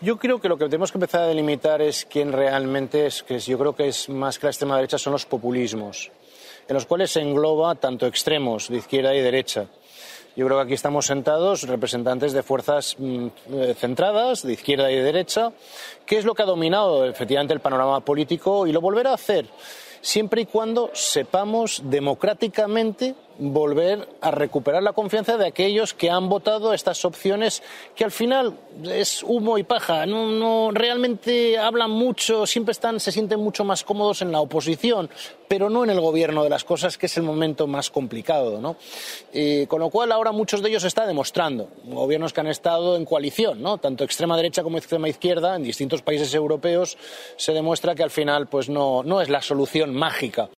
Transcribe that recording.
Yo creo que lo que tenemos que empezar a delimitar es quién realmente es, yo creo que es más que la extrema derecha, son los populismos, en los cuales se engloba tanto extremos de izquierda y derecha. Yo creo que aquí estamos sentados representantes de fuerzas centradas, de izquierda y de derecha, que es lo que ha dominado efectivamente el panorama político y lo volverá a hacer, siempre y cuando sepamos democráticamente volver a recuperar la confianza de aquellos que han votado estas opciones que al final es humo y paja, no realmente hablan mucho, siempre se sienten mucho más cómodos en la oposición, pero no en el gobierno de las cosas, que es el momento más complicado, ¿no? Con lo cual ahora muchos de ellos se está demostrando, gobiernos que han estado en coalición, ¿no? Tanto extrema derecha como extrema izquierda en distintos países europeos, se demuestra que al final pues no es la solución mágica.